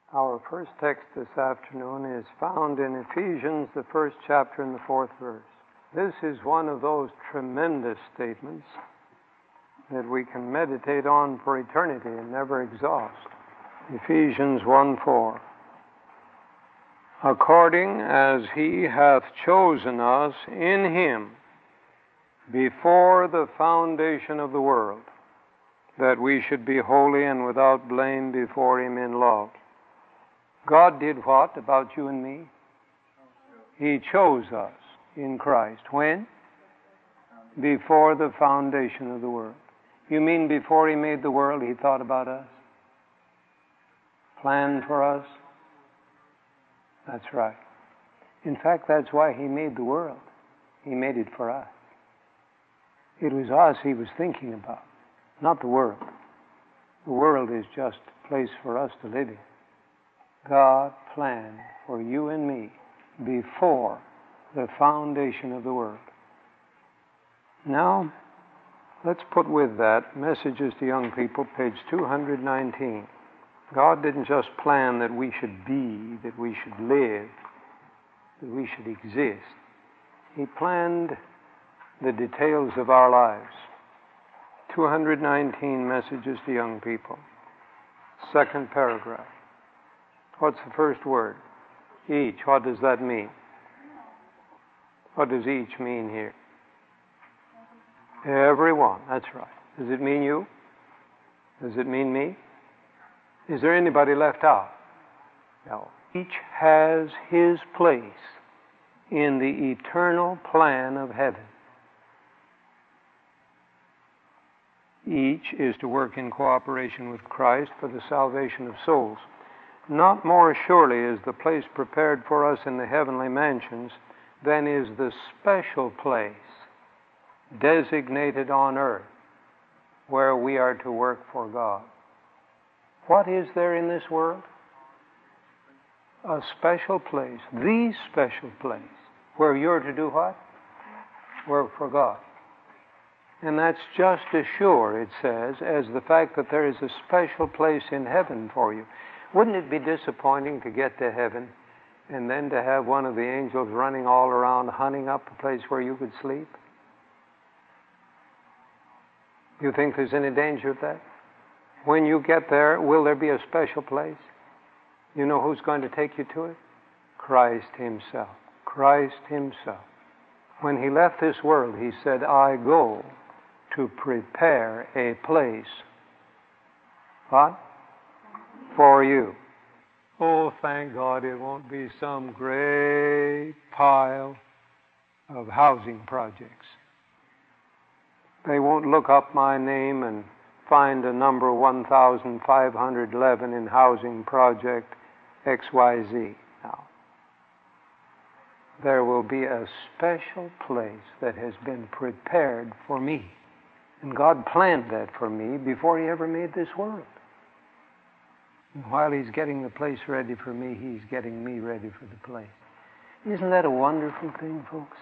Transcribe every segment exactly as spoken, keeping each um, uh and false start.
Our first text this afternoon is found in Ephesians, the first chapter and the fourth verse. This is one of those tremendous statements that we can meditate on for eternity and never exhaust. Ephesians one four. According as he hath chosen us in him before the foundation of the world, that we should be holy and without blame before him in love. God did what about you and me? He chose us in Christ. When? Before the foundation of the world. You mean before he made the world, he thought about us? Planned for us? That's right. In fact, that's why he made the world. He made it for us. It was us he was thinking about, not the world. The world is just a place for us to live in. God planned for you and me before the foundation of the world. Now, let's put with that Messages to Young People, page two hundred nineteen. God didn't just plan that we should be, that we should live, that we should exist. He planned the details of our lives. two hundred nineteen Messages to Young People. Second paragraph. What's the first word? Each. What does that mean? What does each mean here? Everyone. That's right. Does it mean you? Does it mean me? Is there anybody left out? No. Each has his place in the eternal plan of heaven. Each is to work in cooperation with Christ for the salvation of souls. Not more surely is the place prepared for us in the heavenly mansions than is the special place designated on earth where we are to work for God. What is there in this world? A special place, the special place, where you're to do what? Work for God. And that's just as sure, it says, as the fact that there is a special place in heaven for you. Wouldn't it be disappointing to get to heaven and then to have one of the angels running all around hunting up a place where you could sleep? Do you think there's any danger of that? When you get there, will there be a special place? You know who's going to take you to it? Christ himself. Christ himself. When he left this world, he said, I go to prepare a place. What? For you. Oh, thank God it won't be some great pile of housing projects. They won't look up my name and find a number one thousand five hundred eleven in housing project X Y Z. Now, there will be a special place that has been prepared for me. And God planned that for me before he ever made this world. And while he's getting the place ready for me, he's getting me ready for the place. Isn't that a wonderful thing, folks?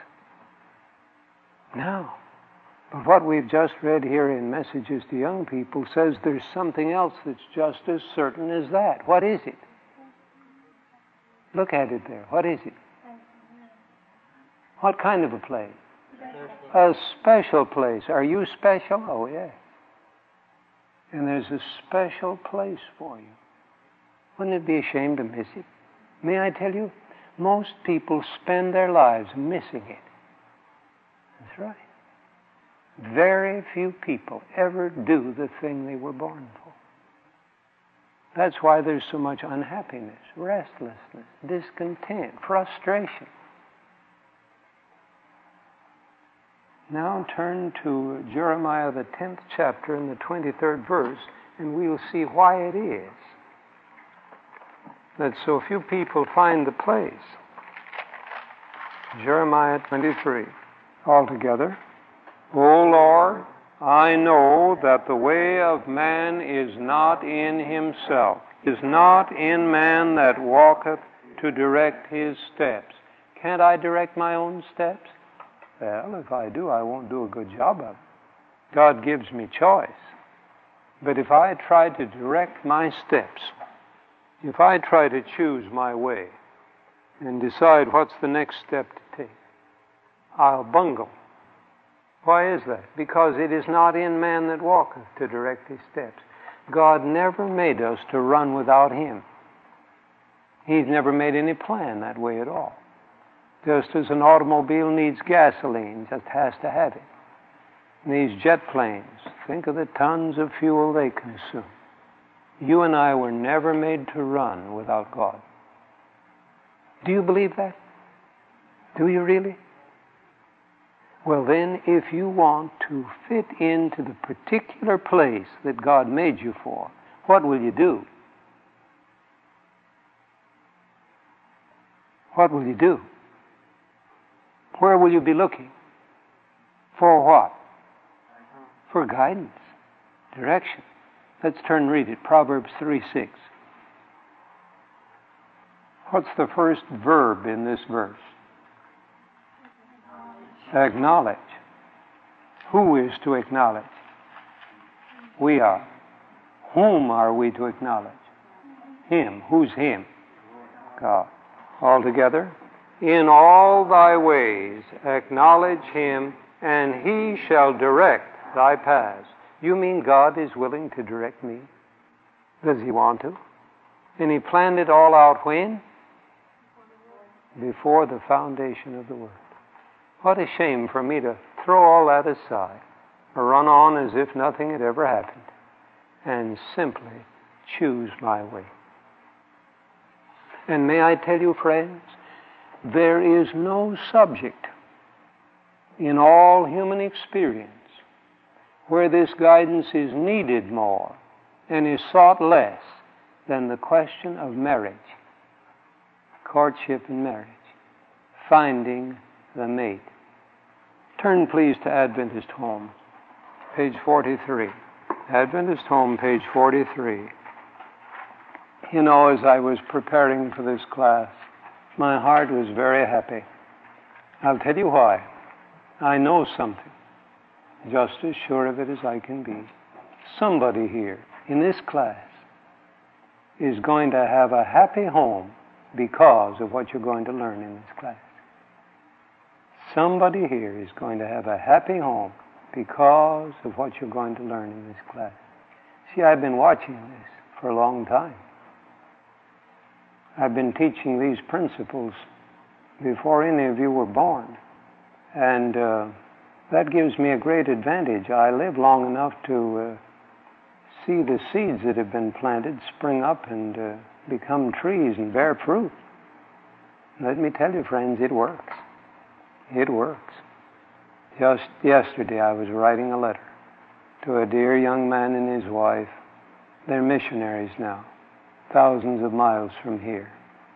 Now, but what we've just read here in Messages to Young People says there's something else that's just as certain as that. What is it? Look at it there. What is it? What kind of a place? A special place. Are you special? Oh, yeah. And there's a special place for you. Wouldn't it be a shame to miss it? May I tell you, most people spend their lives missing it. That's right. Very few people ever do the thing they were born for. That's why there's so much unhappiness, restlessness, discontent, frustration. Now turn to Jeremiah, the tenth chapter and the twenty-third verse, and we'll see why it is that so few people find the place. Jeremiah twenty-three. All together. O Lord, I know that the way of man is not in himself, is not in man that walketh to direct his steps. Can't I direct my own steps? Well, if I do, I won't do a good job of it. God gives me choice. But if I try to direct my steps If I try to choose my way and decide what's the next step to take, I'll bungle. Why is that? Because it is not in man that walketh to direct his steps. God never made us to run without Him. He's never made any plan that way at all. Just as an automobile needs gasoline, just has to have it. And these jet planes, think of the tons of fuel they consume. You and I were never made to run without God. Do you believe that? Do you really? Well then, if you want to fit into the particular place that God made you for, what will you do? What will you do? Where will you be looking? For what? For guidance, direction. Let's turn and read it. Proverbs three six. What's the first verb in this verse? Acknowledge. Who is to acknowledge? We are. Whom are we to acknowledge? Him. Who's Him? God. All together. In all thy ways acknowledge Him, and He shall direct thy paths. You mean God is willing to direct me? Does He want to? And He planned it all out when? Before the foundation of the world. What a shame for me to throw all that aside, or run on as if nothing had ever happened, and simply choose my way. And may I tell you, friends, there is no subject in all human experience where this guidance is needed more and is sought less than the question of marriage, courtship and marriage, finding the mate. Turn please to Adventist Home, page forty-three. Adventist Home, page forty-three. You know, as I was preparing for this class, my heart was very happy. I'll tell you why. I know something, just as sure of it as I can be. Somebody here in this class is going to have a happy home because of what you're going to learn in this class. Somebody here is going to have a happy home because of what you're going to learn in this class. See, I've been watching this for a long time. I've been teaching these principles before any of you were born. And uh, that gives me a great advantage. I live long enough to uh, see the seeds that have been planted spring up and uh, become trees and bear fruit. Let me tell you, friends, it works. It works. Just yesterday I was writing a letter to a dear young man and his wife. They're missionaries now, thousands of miles from here.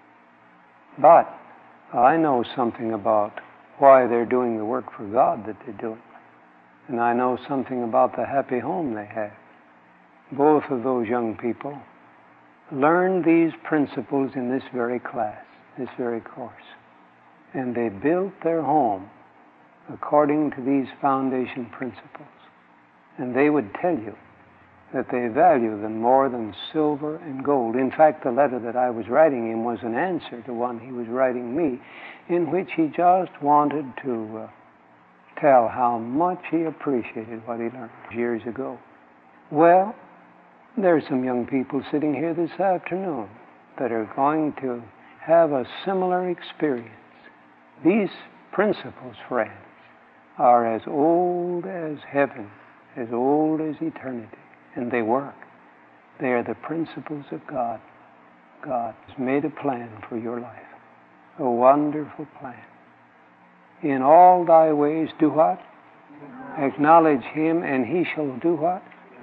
But I know something about why they're doing the work for God that they're doing. And I know something about the happy home they have. Both of those young people learned these principles in this very class, this very course. And they built their home according to these foundation principles. And they would tell you that they value them more than silver and gold. In fact, the letter that I was writing him was an answer to one he was writing me, in which he just wanted to uh, tell how much he appreciated what he learned years ago. Well, there's some young people sitting here this afternoon that are going to have a similar experience. These principles, friends, are as old as heaven, as old as eternity, and they work. They are the principles of God. God has made a plan for your life, a wonderful plan. In all thy ways do what? Acknowledge Him, and He shall do what?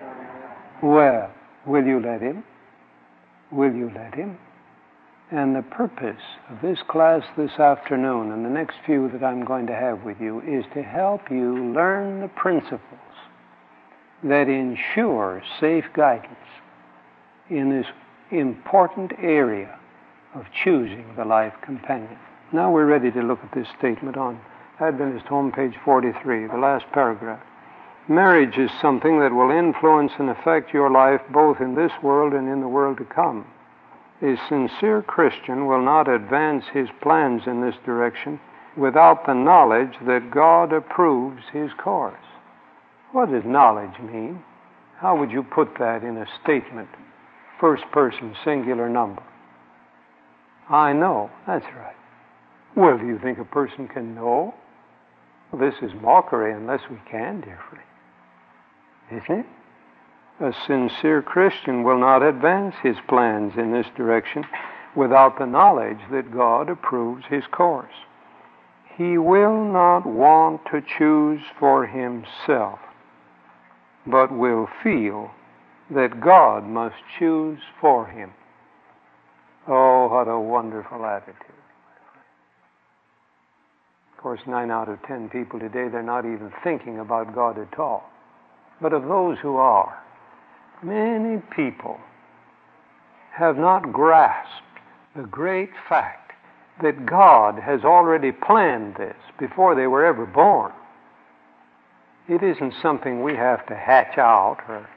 Well, will you let Him? Will you let Him? And the purpose of this class this afternoon and the next few that I'm going to have with you is to help you learn the principles that ensure safe guidance in this important area of choosing the life companion. Now we're ready to look at this statement on Adventist Home, page forty-three, the last paragraph. Marriage is something that will influence and affect your life both in this world and in the world to come. A sincere Christian will not advance his plans in this direction without the knowledge that God approves his course. What does knowledge mean? How would you put that in a statement? First person, singular number. I know. That's right. Well, do you think a person can know? Well, this is mockery unless we can, dear friend. Isn't it? A sincere Christian will not advance his plans in this direction without the knowledge that God approves his course. He will not want to choose for himself, but will feel that God must choose for him. Oh, what a wonderful attitude. Of course, nine out of ten people today, they're not even thinking about God at all. But of those who are, many people have not grasped the great fact that God has already planned this before they were ever born. It isn't something we have to hatch out or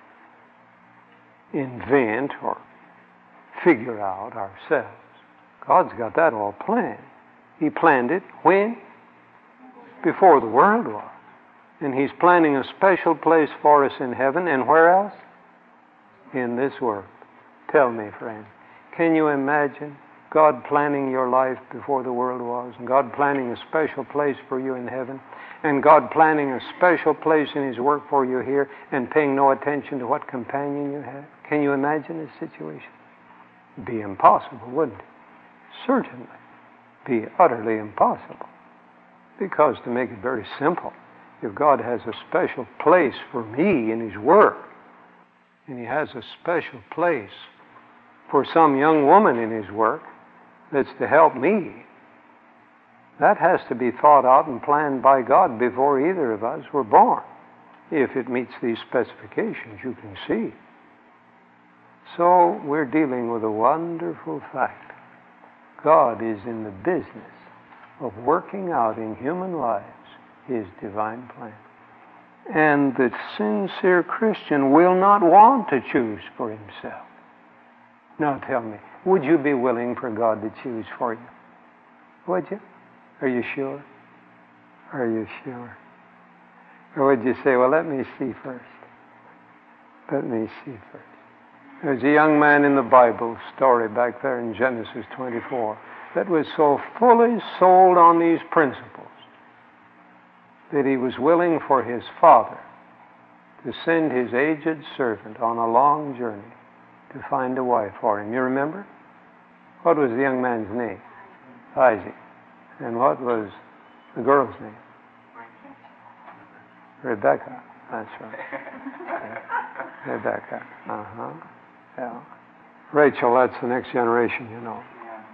invent or figure out ourselves. God's got that all planned. He planned it when? Before the world was. And He's planning a special place for us in heaven. And where else? In this world. Tell me, friend, can you imagine God planning your life before the world was, and God planning a special place for you in heaven, and God planning a special place in His work for you here, and paying no attention to what companion you have? Can you imagine this situation? It'd be impossible, wouldn't it? Certainly be utterly impossible. Because, to make it very simple, if God has a special place for me in His work, and He has a special place for some young woman in His work that's to help me, that has to be thought out and planned by God before either of us were born, if it meets these specifications you can see. So we're dealing with a wonderful fact. God is in the business of working out in human lives His divine plan. And the sincere Christian will not want to choose for himself. Now tell me, would you be willing for God to choose for you? Would you? Are you sure? Are you sure? Or would you say, well, let me see first. Let me see first. There's a young man in the Bible story back there in Genesis twenty-four that was so fully sold on these principles that he was willing for his father to send his aged servant on a long journey to find a wife for him. You remember? What was the young man's name? Isaac. And what was the girl's name? Rebecca. That's right. Yeah. Rebecca. Uh-huh. Yeah. Rachel, that's the next generation, you know.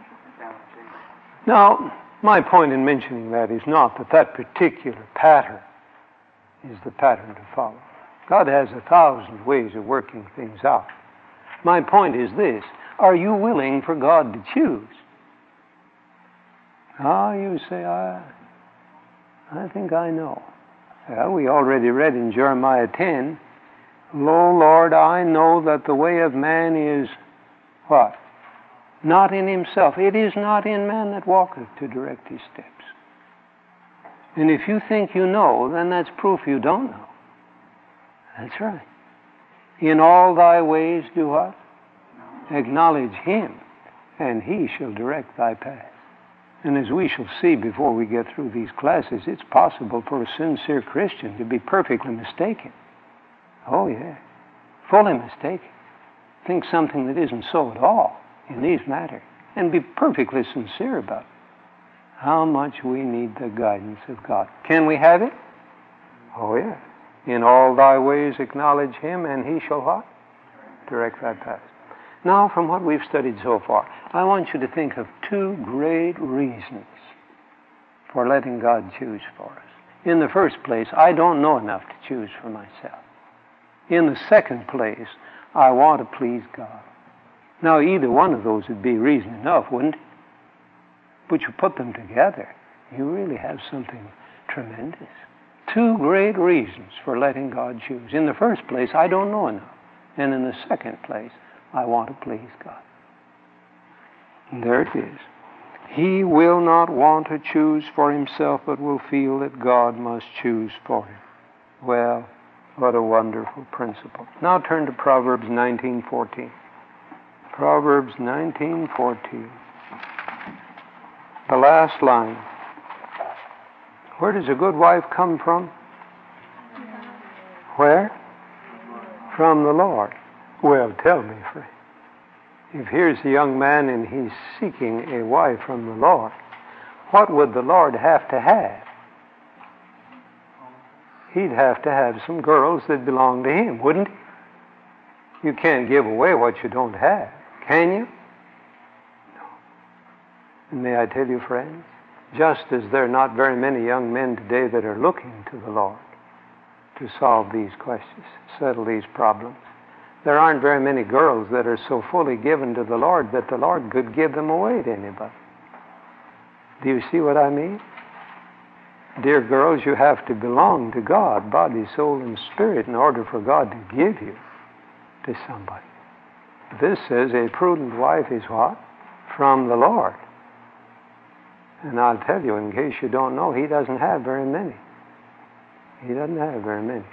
Now, my point in mentioning that is not that that particular pattern is the pattern to follow. God has a thousand ways of working things out. My point is this: are you willing for God to choose? Ah, you say, I, I think I know. Well, we already read in Jeremiah ten, Lo, Lord, I know that the way of man is what? Not in himself. It is not in man that walketh to direct his steps. And if you think you know, then that's proof you don't know. That's right. In all thy ways do what? Acknowledge Him, and He shall direct thy path. And as we shall see before we get through these classes, it's possible for a sincere Christian to be perfectly mistaken. Oh, yeah. Fully mistaken. Think something that isn't so at all in these matters, and be perfectly sincere about it. How much we need the guidance of God. Can we have it? Oh, yeah. In all thy ways acknowledge Him, and He shall what? Direct thy path. Now, from what we've studied so far, I want you to think of two great reasons for letting God choose for us. In the first place, I don't know enough to choose for myself. In the second place, I want to please God. Now, either one of those would be reason enough, wouldn't it? But you put them together, you really have something tremendous. Two great reasons for letting God choose. In the first place, I don't know enough. And in the second place, I want to please God. And there it is. He will not want to choose for himself, but will feel that God must choose for him. Well, what a wonderful principle. Now turn to Proverbs nineteen fourteen. Proverbs nineteen fourteen. The last line. Where does a good wife come from? Where? From the Lord. Well, tell me, friend. If here's a young man and he's seeking a wife from the Lord, what would the Lord have to have? He'd have to have some girls that belong to him, wouldn't he? You can't give away what you don't have, can you? No. And may I tell you, friends, just as there are not very many young men today that are looking to the Lord to solve these questions, settle these problems, there aren't very many girls that are so fully given to the Lord that the Lord could give them away to anybody. Do you see what I mean? Dear girls, you have to belong to God, body, soul, and spirit, in order for God to give you to somebody. This says a prudent wife is what? From the Lord. And I'll tell you, in case you don't know, he doesn't have very many. He doesn't have very many.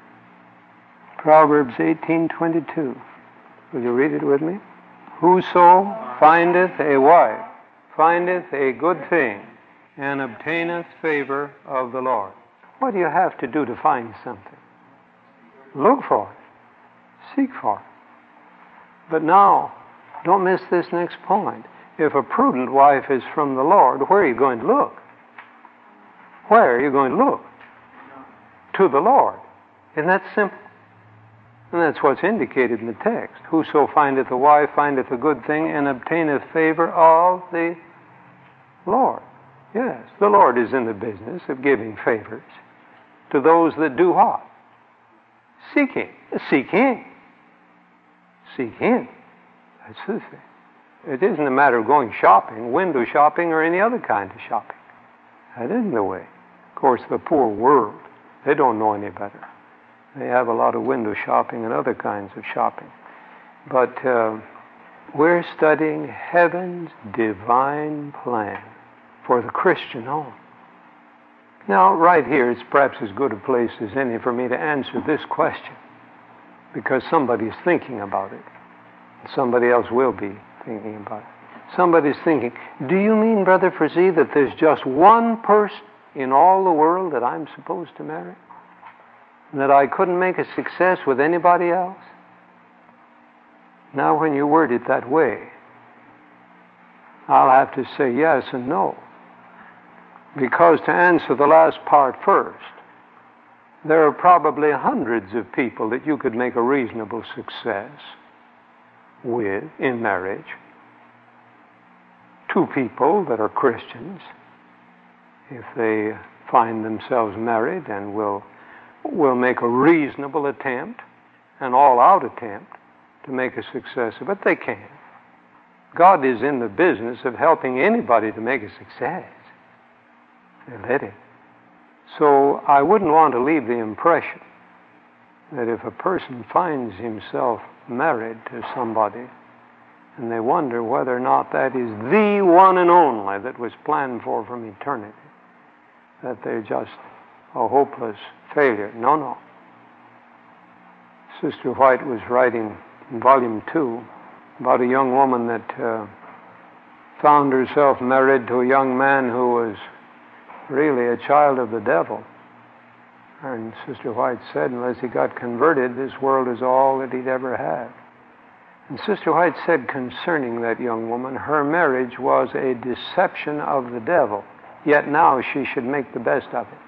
Proverbs eighteen twenty-two. Will you read it with me? Whoso findeth a wife findeth a good thing and obtaineth favor of the Lord. What do you have to do to find something? Look for it. Seek for it. But now, don't miss this next point. If a prudent wife is from the Lord, where are you going to look? Where are you going to look? To the Lord. Isn't that simple? And that's what's indicated in the text. Whoso findeth a wife findeth a good thing and obtaineth favor of the Lord. Yes, the Lord is in the business of giving favors to those that do what? Seek Him. Seek Him. Seek Him. That's the thing. It isn't a matter of going shopping, window shopping, or any other kind of shopping. That isn't the way. Of course, the poor world, they don't know any better. They have a lot of window shopping and other kinds of shopping. But uh, we're studying heaven's divine plan for the Christian home. Now, right here, it's perhaps as good a place as any for me to answer this question, because somebody's thinking about it. Somebody else will be thinking about it. Somebody's thinking, do you mean, Brother Frazee, that there's just one person in all the world that I'm supposed to marry? That I couldn't make a success with anybody else? Now, when you word it that way, I'll have to say yes and no. Because to answer the last part first, there are probably hundreds of people that you could make a reasonable success with in marriage. Two people that are Christians, if they find themselves married and will will make a reasonable attempt, an all-out attempt, to make a success of it. They can. God is in the business of helping anybody to make a success. They let it. So I wouldn't want to leave the impression that if a person finds himself married to somebody and they wonder whether or not that is the one and only that was planned for from eternity, that they're just a hopeless failure. No, no. Sister White was writing in volume two about a young woman that uh, found herself married to a young man who was really a child of the devil. And Sister White said, unless he got converted, this world is all that he'd ever had. And Sister White said concerning that young woman, her marriage was a deception of the devil, yet now she should make the best of it.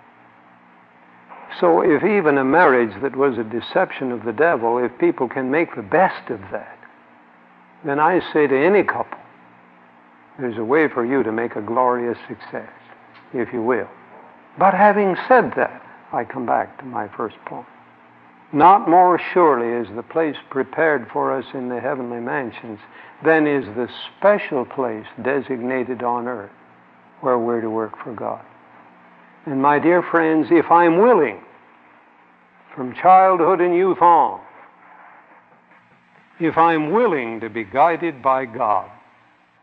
So if even a marriage that was a deception of the devil, if people can make the best of that, then I say to any couple, there's a way for you to make a glorious success, if you will. But having said that, I come back to my first point. Not more surely is the place prepared for us in the heavenly mansions than is the special place designated on earth where we're to work for God. And my dear friends, if I'm willing, from childhood and youth on, if I'm willing to be guided by God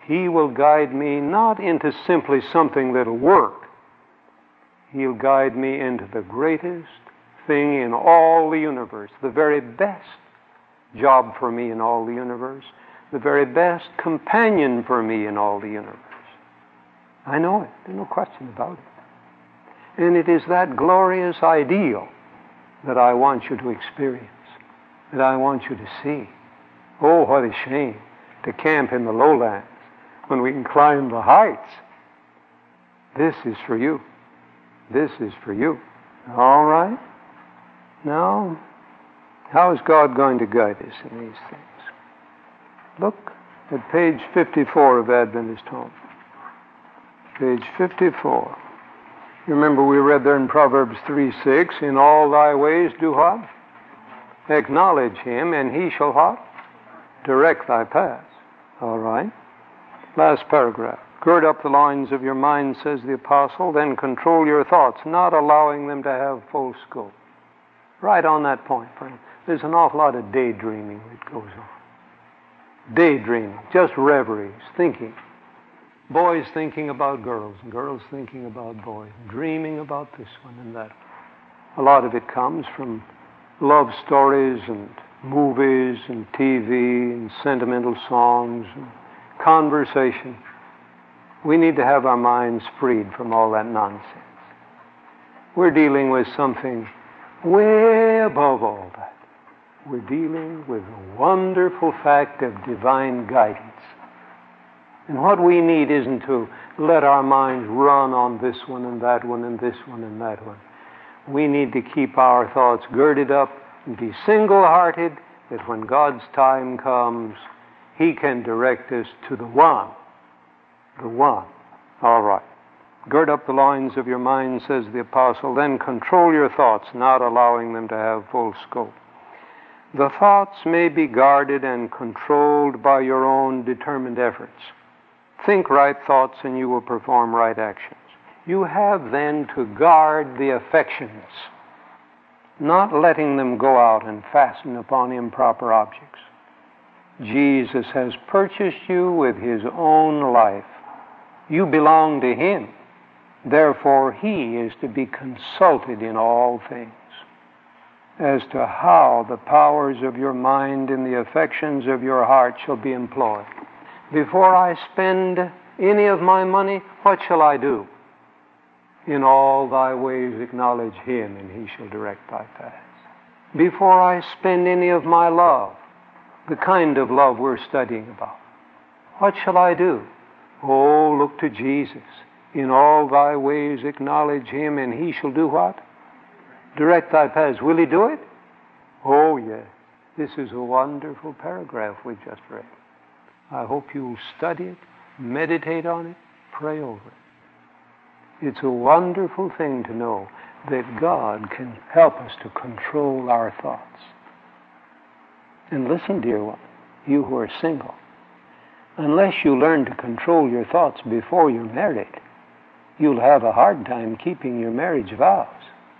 He will guide me not into simply something that'll work. He'll guide me into the greatest thing in all the universe, the very best job for me in all the universe, the very best companion for me in all the universe. I know it. There's no question about it. And it is that glorious ideal that I want you to experience, that I want you to see. Oh, what a shame to camp in the lowlands when we can climb the heights. This is for you. This is for you. All right? Now, how is God going to guide us in these things? Look at page fifty-four of Adventist Home. Page fifty-four. You remember we read there in Proverbs three six, in all thy ways do what? Acknowledge him, and he shall what? Direct thy paths. All right. Last paragraph. Gird up the loins of your mind, says the apostle, then control your thoughts, not allowing them to have full scope. Right on that point, friend. There's an awful lot of daydreaming that goes on. Daydreaming, just reveries, thinking. Boys thinking about girls, and girls thinking about boys, dreaming about this one and that one. A lot of it comes from love stories and movies and T V and sentimental songs and conversation. We need to have our minds freed from all that nonsense. We're dealing with something way above all that. We're dealing with the wonderful fact of divine guidance. And what we need isn't to let our minds run on this one and that one and this one and that one. We need to keep our thoughts girded up and be single-hearted that when God's time comes, He can direct us to the one. The one. All right. Gird up the loins of your mind, says the apostle, then control your thoughts, not allowing them to have full scope. The thoughts may be guarded and controlled by your own determined efforts. Think right thoughts and you will perform right actions. You have then to guard the affections, not letting them go out and fasten upon improper objects. Jesus has purchased you with His own life. You belong to Him. Therefore, He is to be consulted in all things as to how the powers of your mind and the affections of your heart shall be employed. Before I spend any of my money, what shall I do? In all thy ways acknowledge Him, and He shall direct thy paths. Before I spend any of my love, the kind of love we're studying about, what shall I do? Oh, look to Jesus. In all thy ways acknowledge Him, and He shall do what? Direct thy paths. Will He do it? Oh, yes. This is a wonderful paragraph we just read. I hope you'll study it, meditate on it, pray over it. It's a wonderful thing to know that God can help us to control our thoughts. And listen, dear one, you who are single, unless you learn to control your thoughts before you're married, you'll have a hard time keeping your marriage vows.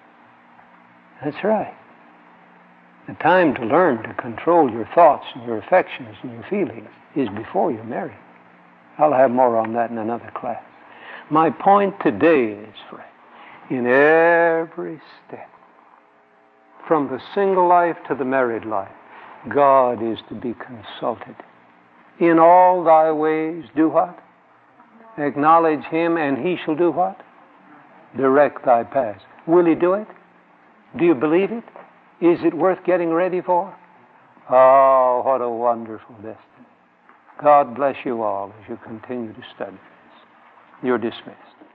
That's right. The time to learn to control your thoughts and your affections and your feelings is before you're married. I'll have more on that in another class. My point today is, friend, in every step, from the single life to the married life, God is to be consulted. In all thy ways, do what? Acknowledge Him, and He shall do what? Direct thy paths. Will He do it? Do you believe it? Is it worth getting ready for? Oh, what a wonderful destiny. God bless you all as you continue to study this. You're dismissed.